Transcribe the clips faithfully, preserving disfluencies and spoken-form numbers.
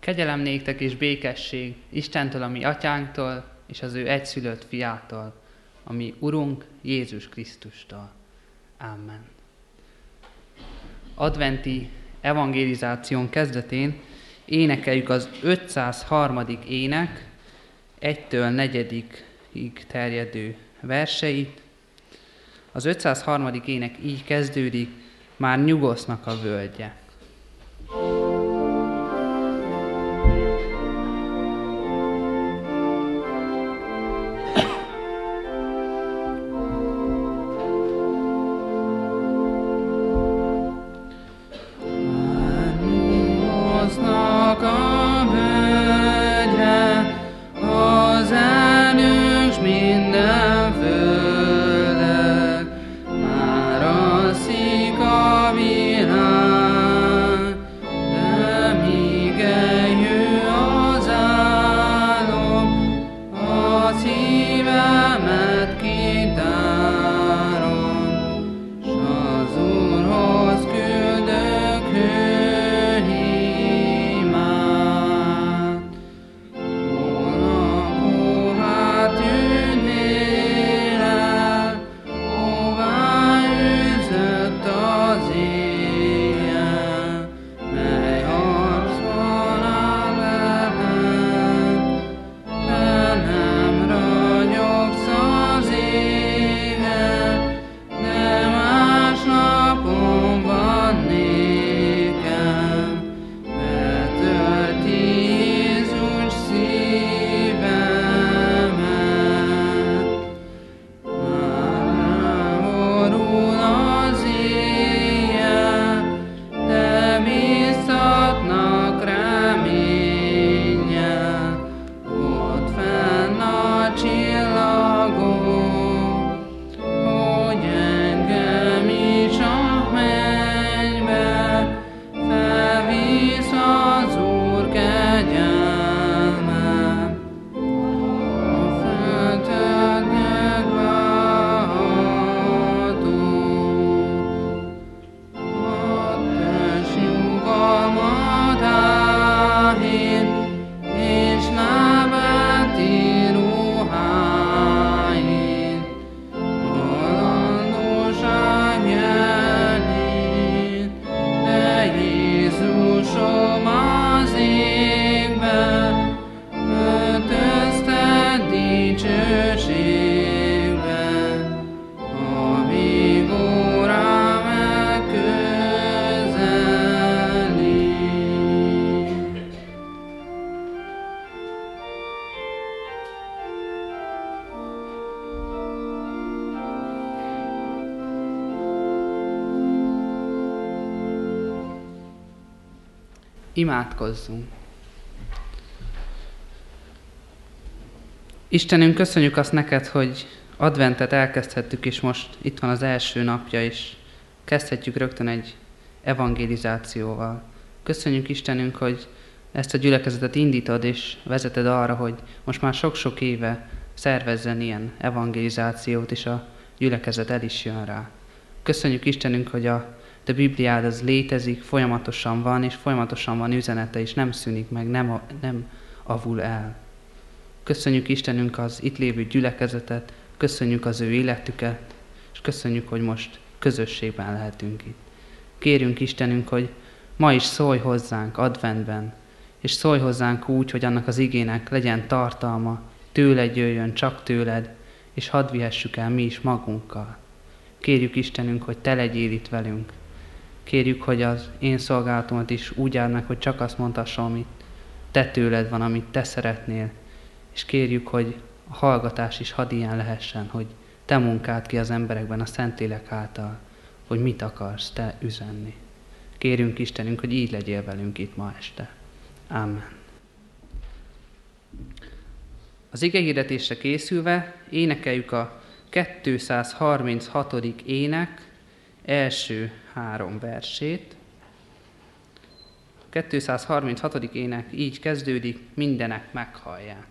Kegyelem néktek és békesség Istentől, a mi atyánktól, és az ő egyszülött fiától, a mi Urunk Jézus Krisztustól. Amen. Adventi evangelizáción kezdetén énekeljük az ötszázharmadik ének egytől negyedikig terjedő verseit. Az ötszázharmadik ének így kezdődik: már nyugosznak a völgye. Imádkozzunk! Istenünk, köszönjük azt neked, hogy adventet elkezdhettük, és most itt van az első napja, és kezdhetjük rögtön egy evangelizációval. Köszönjük, Istenünk, hogy ezt a gyülekezetet indítod, és vezeted arra, hogy most már sok-sok éve szervezzen ilyen evangelizációt, és a gyülekezet el is jön rá. Köszönjük, Istenünk, hogy a Te Bibliád az létezik, folyamatosan van, és folyamatosan van üzenete, és nem szűnik meg, nem, nem avul el. Köszönjük, Istenünk, az itt lévő gyülekezetet, köszönjük az ő életüket, és köszönjük, hogy most közösségben lehetünk itt. Kérünk, Istenünk, hogy ma is szólj hozzánk adventben, és szólj hozzánk úgy, hogy annak az igének legyen tartalma, tőled jöjjön, csak tőled, és hadd vihessük el mi is magunkkal. Kérjük, Istenünk, hogy te legyél itt velünk. Kérjük, hogy az én szolgálatomat is úgy áld meg, hogy csak azt mondhassam, amit te tőled van, amit te szeretnél. És kérjük, hogy a hallgatás is hadd ilyen lehessen, hogy te munkáld ki az emberekben a Szentlélek által, hogy mit akarsz te üzenni. Kérünk, Istenünk, hogy így legyél velünk itt ma este. Amen. Az igehirdetésre készülve énekeljük a kétszázharminchatodik ének első három versét. A kétszázharminchatodik ének így kezdődik: mindenek meghallják.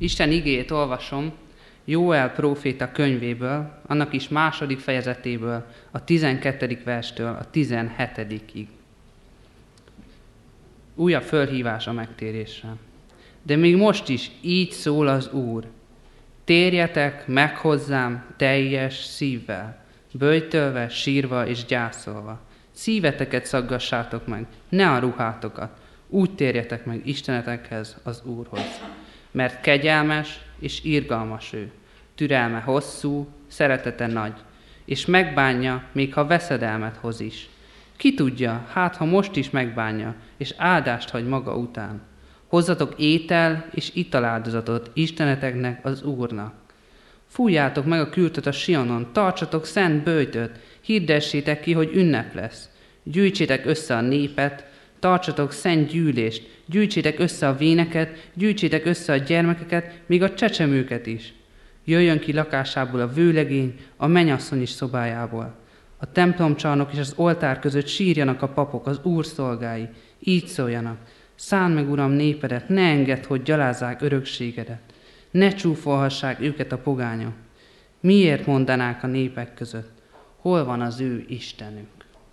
Isten igéjét olvasom Jóel próféta könyvéből, annak is második fejezetéből, a tizenkettedik verstől a tizenhetedikig. Újabb fölhívás a megtérésre. De még most is így szól az Úr. Térjetek meg hozzám teljes szívvel, böjtölve, sírva és gyászolva. Szíveteket szaggassátok meg, ne a ruhátokat. Úgy térjetek meg Istenetekhez, az Úrhoz. Mert kegyelmes és irgalmas ő, türelme hosszú, szeretete nagy, és megbánja, még ha veszedelmet hoz is. Ki tudja, hát ha most is megbánja, és áldást hagy maga után. Hozzatok étel és italáldozatot Isteneteknek, az Úrnak. Fújjátok meg a kürtöt a Sionon, tartsatok szent böjtöt, hirdessétek ki, hogy ünnep lesz. Gyűjtsétek össze a népet, tartsatok szent gyűlést, gyűjtsétek össze a véneket, gyűjtsétek össze a gyermekeket, még a csecsemőket is. Jöjjön ki lakásából a vőlegény, a mennyasszony is szobájából. A templomcsarnok és az oltár között sírjanak a papok, az Úr szolgái, így szóljanak. Szánd meg, Uram, népedet, ne engedd, hogy gyalázzák örökségedet. Ne csúfolhassák őket a pogányok. Miért mondanák a népek között? Hol van az ő Istenük?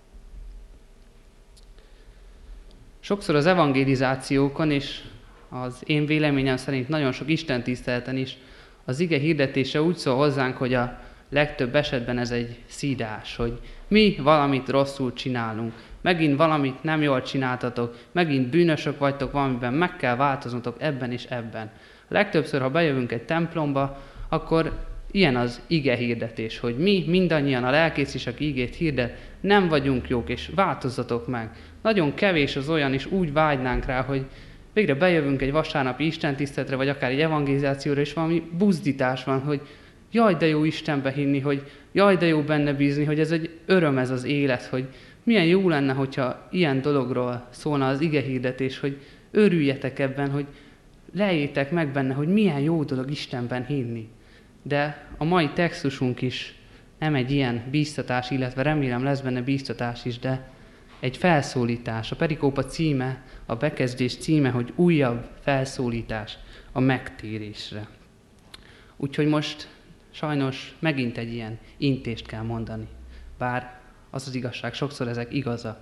Sokszor az evangelizációkon és az én véleményem szerint nagyon sok istentiszteleten is az ige hirdetése úgy szól hozzánk, hogy a legtöbb esetben ez egy szídás, hogy mi valamit rosszul csinálunk, megint valamit nem jól csináltatok, megint bűnösök vagytok valamiben, meg kell változnotok ebben és ebben. A legtöbbször, ha bejövünk egy templomba, akkor ilyen az ige hirdetés, hogy mi mindannyian a lelkész is, aki igét hirdet, nem vagyunk jók, és változzatok meg. Nagyon kevés az olyan, és úgy vágynánk rá, hogy végre bejövünk egy vasárnapi istentiszteletre, vagy akár egy evangelizációra, és valami buzdítás van, hogy jaj, de jó Istenbe hinni, hogy jaj, de jó benne bízni, hogy ez egy öröm ez az élet, hogy milyen jó lenne, hogyha ilyen dologról szólna az ige hirdetés, hogy örüljetek ebben, hogy lejétek meg benne, hogy milyen jó dolog Istenben hinni. De a mai textusunk is nem egy ilyen bíztatás, illetve remélem lesz benne bíztatás is, de egy felszólítás. A perikópa címe, a bekezdés címe, hogy újabb felszólítás a megtérésre. Úgyhogy most sajnos megint egy ilyen intést kell mondani. Bár az az igazság, sokszor ezek igazak.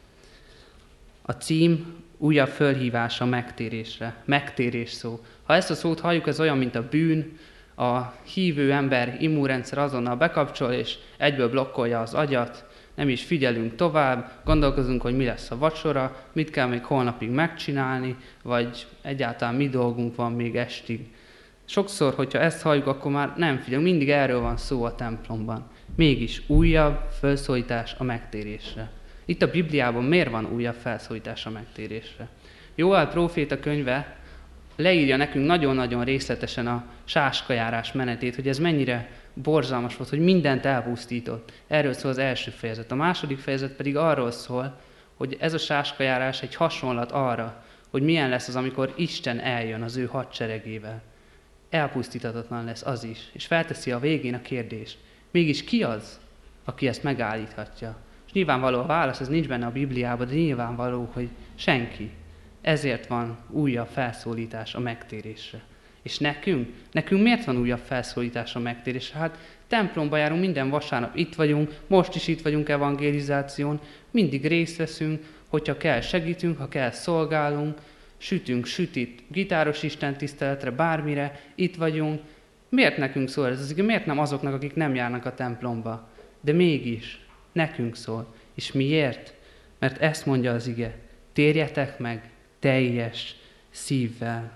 A cím újabb fölhívás a megtérésre. Megtérés szó. Ha ezt a szót halljuk, ez olyan, mint a bűn, a hívő ember immunrendszer azonnal bekapcsol, és egyből blokkolja az agyat, nem is figyelünk tovább, gondolkozunk, hogy mi lesz a vacsora, mit kell még holnapig megcsinálni, vagy egyáltalán mi dolgunk van még estig. Sokszor, hogyha ezt halljuk, akkor már nem figyelünk, mindig erről van szó a templomban. Mégis újabb felszólítás a megtérésre. Itt a Bibliában miért van újabb felszólítás a megtérésre? Jóel próféta könyve leírja nekünk nagyon-nagyon részletesen a sáskajárás menetét, hogy ez mennyire borzalmas volt, hogy mindent elpusztított. Erről szól az első fejezet. A második fejezet pedig arról szól, hogy ez a sáskajárás egy hasonlat arra, hogy milyen lesz az, amikor Isten eljön az ő hadseregével. Elpusztítatatlan lesz az is, és felteszi a végén a kérdést. Mégis ki az, aki ezt megállíthatja? És nyilvánvaló a válasz, ez nincs benne a Bibliában, de nyilvánvaló, hogy senki. Ezért van újabb felszólítás a megtérésre. És nekünk? Nekünk miért van újabb felszólítás a megtérésre? Hát templomba járunk, minden vasárnap itt vagyunk, most is itt vagyunk evangelizáción, mindig részt veszünk, hogyha kell segítünk, ha kell szolgálunk, sütünk sütit, gitáros istentiszteletre, bármire, itt vagyunk. Miért nekünk szól ez? Miért nem azoknak, akik nem járnak a templomba? De mégis nekünk szól. És miért? Mert ezt mondja az ige. Térjetek meg teljes szívvel.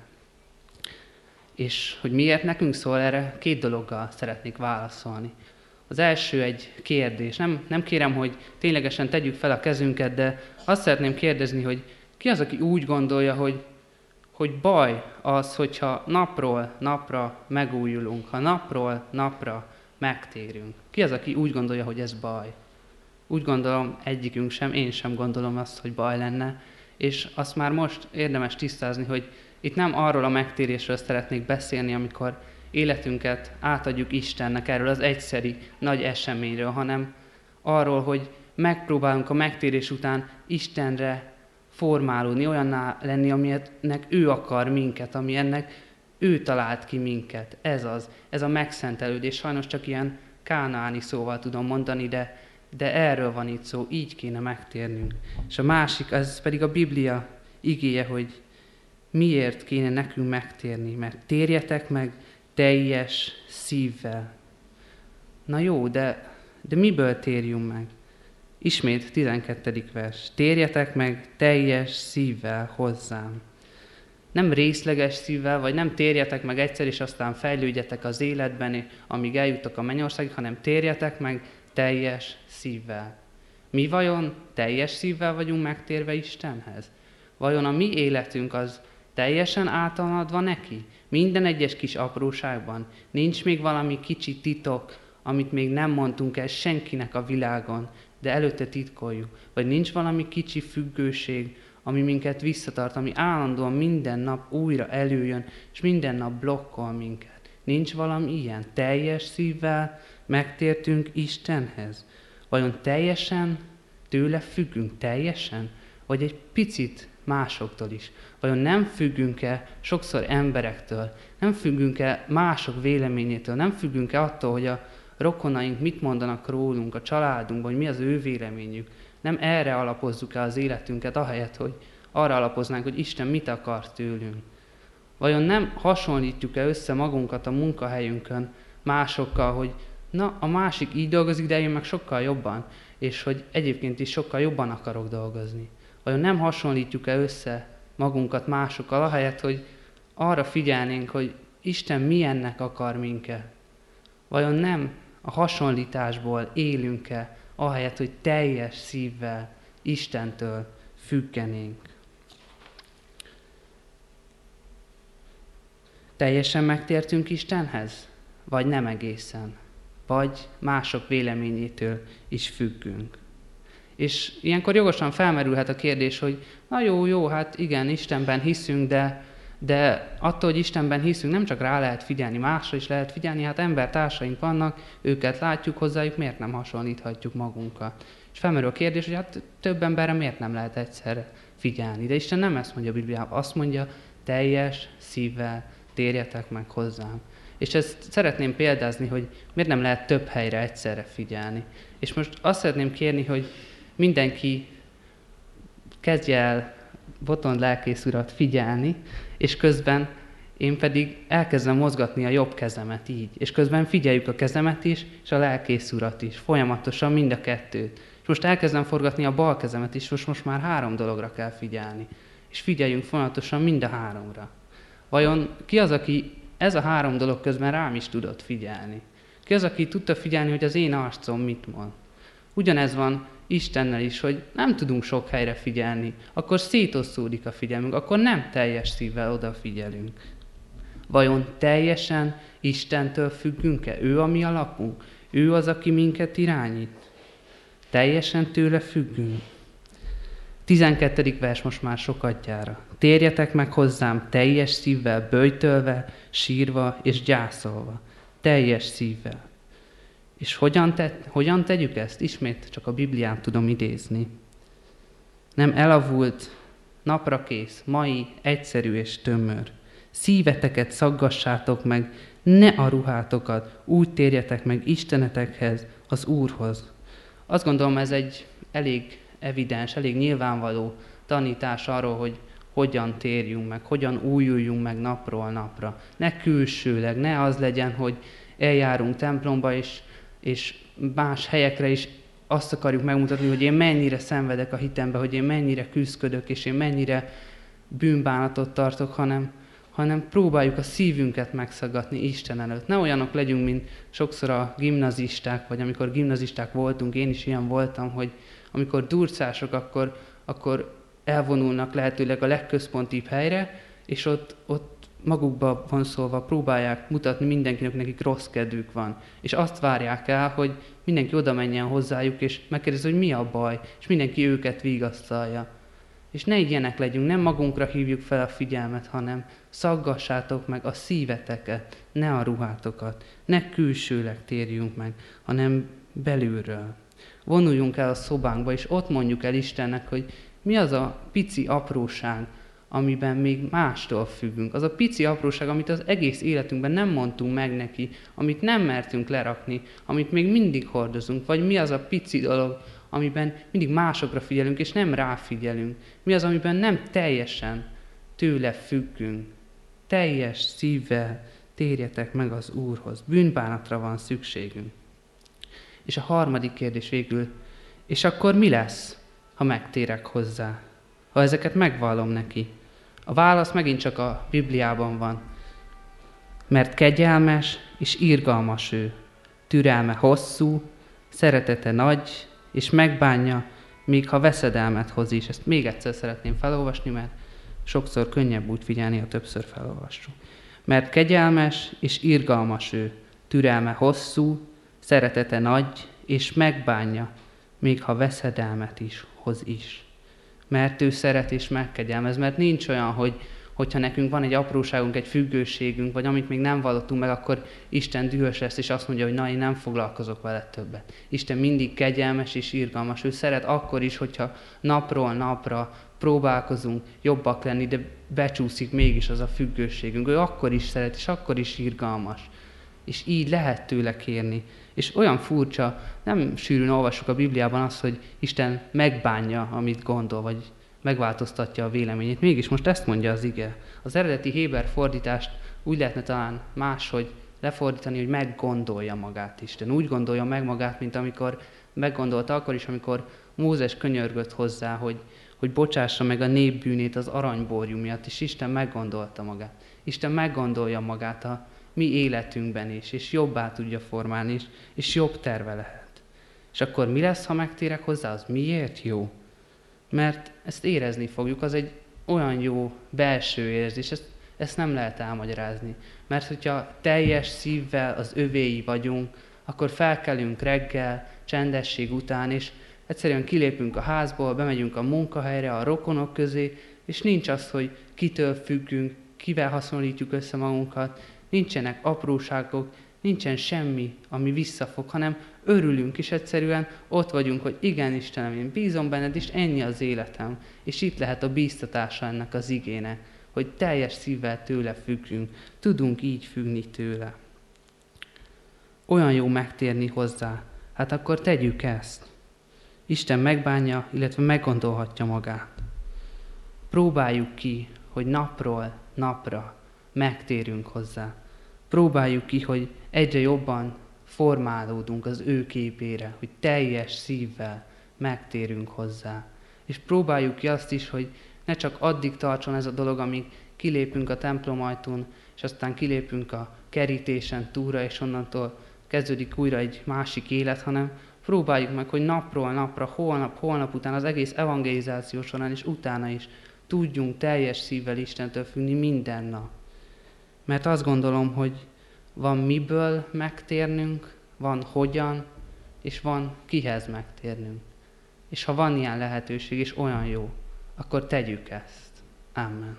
És hogy miért nekünk szól, erre két dologgal szeretnék válaszolni. Az első egy kérdés. Nem, nem kérem, hogy ténylegesen tegyük fel a kezünket, de azt szeretném kérdezni, hogy ki az, aki úgy gondolja, hogy, hogy baj az, hogyha napról napra megújulunk, ha napról napra megtérünk. Ki az, aki úgy gondolja, hogy ez baj? Úgy gondolom, egyikünk sem, én sem gondolom azt, hogy baj lenne, és azt már most érdemes tisztázni, hogy itt nem arról a megtérésről szeretnék beszélni, amikor életünket átadjuk Istennek, erről az egyszeri nagy eseményről, hanem arról, hogy megpróbálunk a megtérés után Istenre formálódni, olyanná lenni, amilyennek ő akar minket, ami ennek Ő talált ki minket, ez az, ez a megszentelődés. Sajnos csak ilyen kánaáni szóval tudom mondani, de, de erről van itt szó, így kéne megtérnünk. És a másik, ez pedig a Biblia igéje, hogy miért kéne nekünk megtérni, mert térjetek meg teljes szívvel. Na jó, de, de miből térjünk meg? Ismét tizenkettedik vers. Térjetek meg teljes szívvel hozzám. Nem részleges szívvel, vagy nem térjetek meg egyszer, és aztán fejlődjetek az életben, amíg eljuttok a mennyországig, hanem térjetek meg teljes szívvel. Mi vajon teljes szívvel vagyunk megtérve Istenhez? Vajon a mi életünk az teljesen átadva neki? Minden egyes kis apróságban? Nincs még valami kicsi titok, amit még nem mondtunk el senkinek a világon, de előtte titkoljuk? Vagy nincs valami kicsi függőség, ami minket visszatart, ami állandóan minden nap újra előjön, és minden nap blokkol minket? Nincs valami ilyen? Teljes szívvel megtértünk Istenhez? Vajon teljesen tőle függünk? Teljesen? Vagy egy picit másoktól is? Vajon nem függünk-e sokszor emberektől? Nem függünk-e mások véleményétől? Nem függünk-e attól, hogy a rokonaink mit mondanak rólunk, a családunkban, hogy mi az ő véleményük? Nem erre alapozzuk-e az életünket, ahelyett, hogy arra alapoznánk, hogy Isten mit akar tőlünk? Vajon nem hasonlítjuk-e össze magunkat a munkahelyünkön másokkal, hogy na, a másik így dolgozik, de én meg sokkal jobban, és hogy egyébként is sokkal jobban akarok dolgozni? Vajon nem hasonlítjuk-e össze magunkat másokkal, ahelyett, hogy arra figyelnénk, hogy Isten milyennek akar minket? Vajon nem a hasonlításból élünk-e, ahelyett, hogy teljes szívvel Istentől függenénk? Teljesen megtértünk Istenhez? Vagy nem egészen? Vagy mások véleményétől is függünk? És ilyenkor jogosan felmerülhet a kérdés, hogy na jó, jó, hát igen, Istenben hiszünk, de, de attól, hogy Istenben hiszünk, nem csak rá lehet figyelni, másra is lehet figyelni, hát embertársaink vannak, őket látjuk, hozzájuk, miért nem hasonlíthatjuk magunkat? És felmerül a kérdés, hogy hát több emberre miért nem lehet egyszerre figyelni? De Isten nem ezt mondja a Bibliában, azt mondja, teljes szívvel térjetek meg hozzám. És ezt szeretném példázni, hogy miért nem lehet több helyre egyszerre figyelni. És most azt szeretném kérni, hogy mindenki kezdje el Botond lelkész urat figyelni, és közben én pedig elkezdem mozgatni a jobb kezemet így. És közben figyeljük a kezemet is, és a lelkész urat is. Folyamatosan mind a kettőt. És most elkezdem forgatni a bal kezemet is, most, most már három dologra kell figyelni. És figyeljünk folyamatosan mind a háromra. Vajon ki az, aki ez a három dolog közben rám is tudott figyelni? Ki az, aki tudta figyelni, hogy az én arcom mit mond? Ugyanez van Istennel is, hogy nem tudunk sok helyre figyelni, akkor szétosztódik a figyelmünk, akkor nem teljes szívvel odafigyelünk. Vajon teljesen Istentől függünk-e? Ő a mi alapunk? Ő az, aki minket irányít? Teljesen tőle függünk? tizenkettedik vers most már sokadjára. Térjetek meg hozzám teljes szívvel, böjtölve, sírva és gyászolva. Teljes szívvel. És hogyan, te, hogyan tegyük ezt? Ismét csak a Biblián tudom idézni. Nem elavult, naprakész, mai, egyszerű és tömör. Szíveteket szaggassátok meg, ne a ruhátokat, úgy térjetek meg Istenetekhez, az Úrhoz. Azt gondolom, ez egy elég evidens, elég nyilvánvaló tanítás arról, hogy hogyan térjünk meg, hogyan újuljunk meg napról napra. Ne külsőleg, ne az legyen, hogy eljárunk templomba, és, és más helyekre is azt akarjuk megmutatni, hogy én mennyire szenvedek a hitembe, hogy én mennyire küzdködök, és én mennyire bűnbánatot tartok, hanem, hanem próbáljuk a szívünket megszaggatni Isten előtt. Ne olyanok legyünk, mint sokszor a gimnazisták, vagy amikor gimnazisták voltunk, én is ilyen voltam, hogy amikor durcások, akkor, akkor elvonulnak lehetőleg a legközpontibb helyre, és ott, ott magukba vonszolva próbálják mutatni mindenkinek, nekik rossz kedvük van. És azt várják el, hogy mindenki oda menjen hozzájuk, és megkérdezi, hogy mi a baj, és mindenki őket vigasztalja. És ne ilyenek legyünk, nem magunkra hívjuk fel a figyelmet, hanem szaggassátok meg a szíveteket, ne a ruhátokat, ne külsőleg térjünk meg, hanem belülről. Vonuljunk el a szobánkba, és ott mondjuk el Istennek, hogy mi az a pici apróság, amiben még mástól függünk. Az a pici apróság, amit az egész életünkben nem mondtunk meg neki, amit nem mertünk lerakni, amit még mindig hordozunk, vagy mi az a pici dolog, amiben mindig másokra figyelünk, és nem ráfigyelünk. Mi az, amiben nem teljesen tőle függünk. Teljes szívvel térjetek meg az Úrhoz. Bűnbánatra van szükségünk. És a harmadik kérdés végül, és akkor mi lesz, ha megtérek hozzá? Ha ezeket megvallom neki? A válasz megint csak a Bibliában van. Mert kegyelmes és irgalmas ő, türelme hosszú, szeretete nagy, és megbánja, még ha veszedelmet hoz is. Ezt még egyszer szeretném felolvasni, mert sokszor könnyebb úgy figyelni, ha többször felolvassuk. Mert kegyelmes és irgalmas ő, türelme hosszú, szeretete nagy, és megbánja, még ha veszedelmet is hoz is. Mert ő szeret és megkegyelmez, mert nincs olyan, hogy hogyha nekünk van egy apróságunk, egy függőségünk, vagy amit még nem vallottunk meg, akkor Isten dühös lesz, és azt mondja, hogy na, én nem foglalkozok vele többet. Isten mindig kegyelmes és irgalmas. Ő szeret akkor is, hogyha napról napra próbálkozunk jobbak lenni, de becsúszik mégis az a függőségünk. Ő akkor is szeret, és akkor is irgalmas. És így lehet tőle kérni. És olyan furcsa, nem sűrűn olvassuk a Bibliában azt, hogy Isten megbánja, amit gondol, vagy megváltoztatja a véleményét. Mégis most ezt mondja az ige. Az eredeti héber fordítást úgy lehetne talán máshogy lefordítani, hogy meggondolja magát Isten. Úgy gondolja meg magát, mint amikor meggondolta akkor is, amikor Mózes könyörgött hozzá, hogy, hogy bocsássa meg a nép bűnét az aranyborjú miatt, és Isten meggondolta magát. Isten meggondolja magát a mi életünkben is, és jobbá tudja formálni, és, és jobb terve lehet. És akkor mi lesz, ha megtérek hozzá? Az miért jó? Mert ezt érezni fogjuk, az egy olyan jó belső érzés, ezt, ezt nem lehet elmagyarázni. Mert hogyha teljes szívvel az övéi vagyunk, akkor felkelünk reggel, csendesség után, és egyszerűen kilépünk a házból, bemegyünk a munkahelyre, a rokonok közé, és nincs az, hogy kitől függünk, kivel hasonlítjuk össze magunkat, nincsenek apróságok, nincsen semmi, ami visszafog, hanem örülünk, és egyszerűen ott vagyunk, hogy igen, Istenem, én bízom benned, és ennyi az életem. És itt lehet a bíztatása ennek az igének, hogy teljes szívvel tőle függünk, tudunk így függni tőle. Olyan jó megtérni hozzá, hát akkor tegyük ezt. Isten megbánja, illetve meggondolhatja magát. Próbáljuk ki, hogy napról napra megtérünk hozzá. Próbáljuk ki, hogy egyre jobban formálódunk az ő képére, hogy teljes szívvel megtérünk hozzá. És próbáljuk ki azt is, hogy ne csak addig tartson ez a dolog, amíg kilépünk a templom ajtón, és aztán kilépünk a kerítésen túlra, és onnantól kezdődik újra egy másik élet, hanem próbáljuk meg, hogy napról napra, holnap, holnap után, az egész evangelizáció során, és utána is tudjunk teljes szívvel Istentől függni minden nap. Mert azt gondolom, hogy van miből megtérnünk, van hogyan, és van kihez megtérnünk. És ha van ilyen lehetőség, és olyan jó, akkor tegyük ezt. Amen.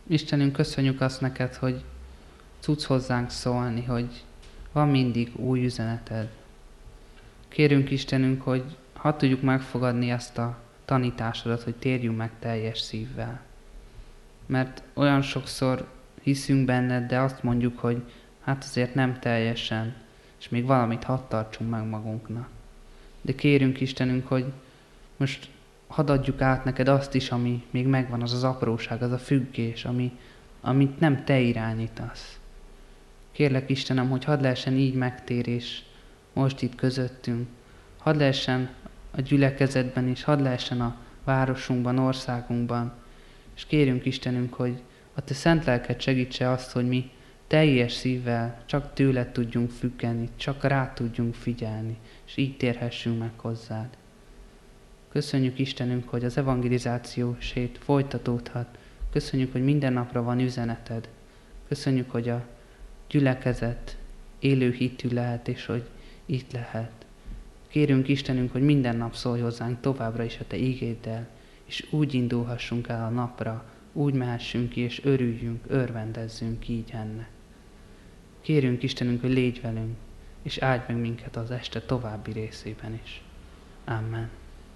Istenünk, köszönjük azt neked, hogy tudsz hozzánk szólni, hogy van mindig új üzeneted. Kérünk Istenünk, hogy ha tudjuk megfogadni ezt a tanításodat, hogy térjünk meg teljes szívvel. Mert olyan sokszor hiszünk benned, de azt mondjuk, hogy hát azért nem teljesen, és még valamit hadd tartsunk meg magunknak. De kérünk Istenünk, hogy most hadd adjuk át neked azt is, ami még megvan, az az apróság, az a függés, ami, amit nem te irányítasz. Kérlek Istenem, hogy hadd lehessen így megtérés most itt közöttünk. Hadd lehessen a gyülekezetben is, hadd lehessen a városunkban, országunkban. És kérünk Istenünk, hogy a te szent lelked segítse azt, hogy mi teljes szívvel csak tőled tudjunk függeni, csak rá tudjunk figyelni, és így térhessünk meg hozzád. Köszönjük Istenünk, hogy az evangelizáció sét folytatódhat. Köszönjük, hogy minden napra van üzeneted. Köszönjük, hogy a gyülekezet élő hitű lehet, és hogy itt lehet. Kérünk Istenünk, hogy minden nap szólj hozzánk továbbra is a te ígéddel, és úgy indulhassunk el a napra, úgy mehessünk ki, és örüljünk, örvendezzünk így ennek. Kérünk Istenünk, hogy légy velünk, és áldj meg minket az este további részében is. Amen.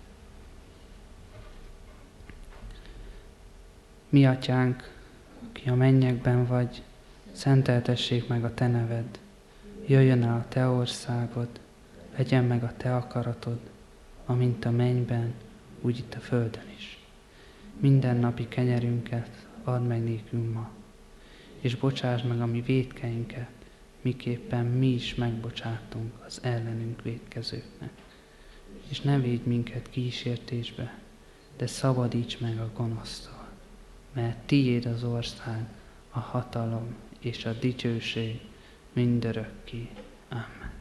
Mi atyánk, ki a mennyekben vagy, szenteltessék meg a te neved. Jöjjön el a te országod, legyen meg a te akaratod, amint a mennyben, úgy itt a földön is. Minden napi kenyerünket add meg nékünk ma, és bocsásd meg a mi vétkeinket, miképpen mi is megbocsátunk az ellenünk vétkezőknek. És ne védj minket kísértésbe, de szabadíts meg a gonosztól, mert tiéd az ország, a hatalom és a dicsőség mindörökké. Amen.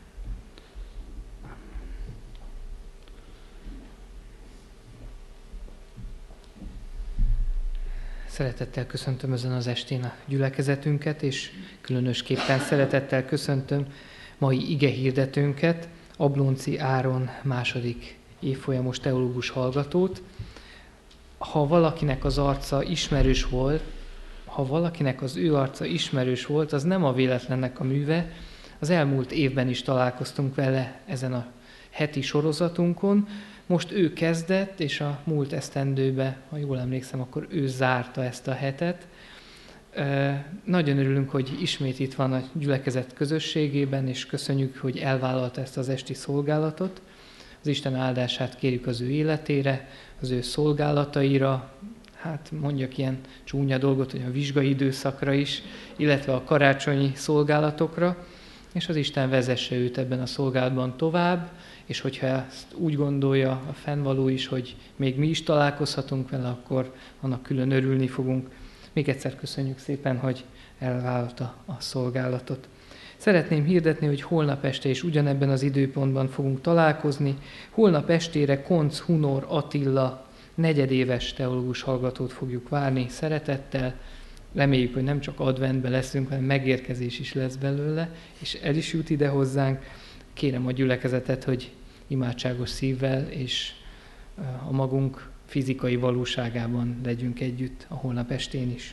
Szeretettel köszöntöm ezen az estén a gyülekezetünket, és különösképpen szeretettel köszöntöm mai igehirdetőnket, Ablonci Áron második évfolyamos teológus hallgatót. Ha valakinek az arca ismerős volt, ha valakinek az ő arca ismerős volt, az nem a véletlennek a műve. Az elmúlt évben is találkoztunk vele ezen a heti sorozatunkon. Most ő kezdett, és a múlt esztendőben, ha jól emlékszem, akkor ő zárta ezt a hetet. Nagyon örülünk, hogy ismét itt van a gyülekezet közösségében, és köszönjük, hogy elvállalta ezt az esti szolgálatot. Az Isten áldását kérjük az ő életére, az ő szolgálataira, hát mondjak ilyen csúnya dolgot, hogy a vizsgai időszakra is, illetve a karácsonyi szolgálatokra, és az Isten vezesse őt ebben a szolgálatban tovább, és hogyha ezt úgy gondolja a fennvaló is, hogy még mi is találkozhatunk vele, akkor annak külön örülni fogunk. Még egyszer köszönjük szépen, hogy elvállalta a szolgálatot. Szeretném hirdetni, hogy holnap este is ugyanebben az időpontban fogunk találkozni. Holnap estére Koncz Hunor Attila negyedéves teológus hallgatót fogjuk várni szeretettel. Reméljük, hogy nem csak adventben leszünk, hanem megérkezés is lesz belőle, és el is jut ide hozzánk. Kérem a gyülekezetet, hogy imádságos szívvel és a magunk fizikai valóságában legyünk együtt a holnap estén is.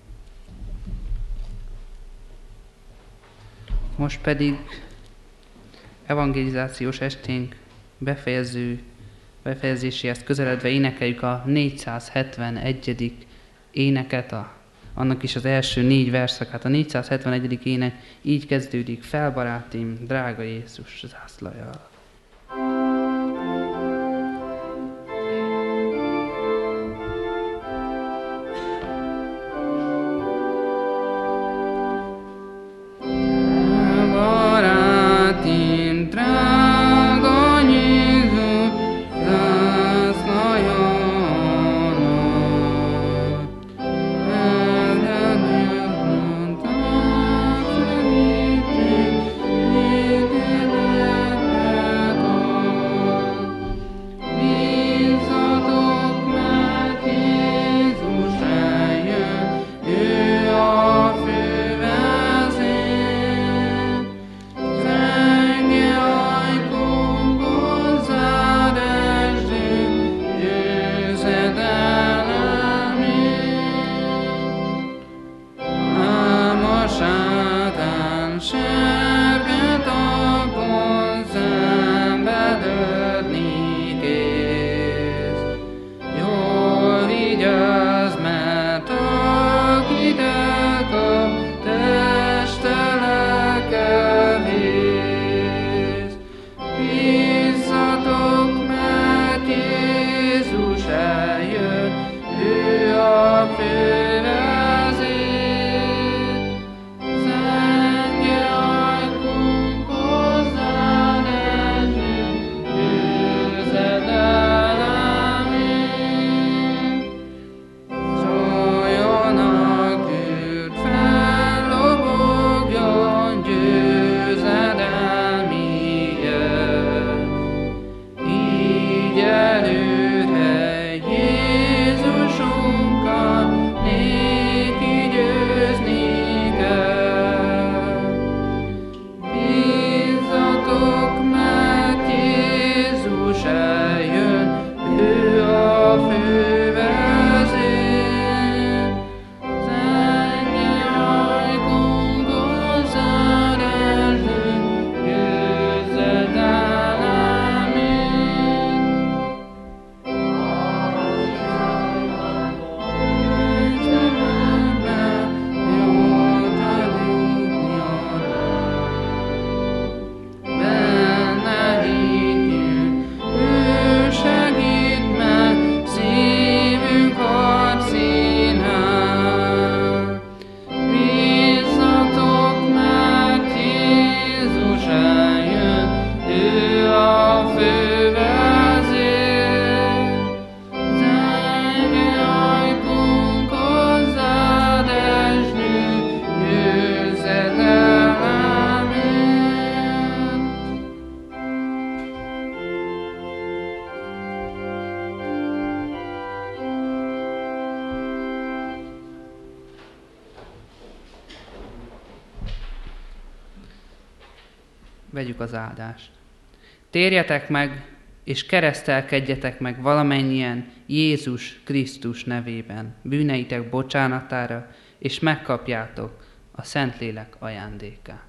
Most pedig evangelizációs esténk befejező, befejezéséhez közeledve énekeljük a négyszázhetvenegyedik éneket, a, annak is az első négy verszakát. A négyszázhetvenegyedik ének így kezdődik: fel, barátim, drága Jézus zászlajal. Thank you. Vegyük az áldást. Térjetek meg, és keresztelkedjetek meg valamennyien Jézus Krisztus nevében, bűneitek bocsánatára, és megkapjátok a Szentlélek ajándékát.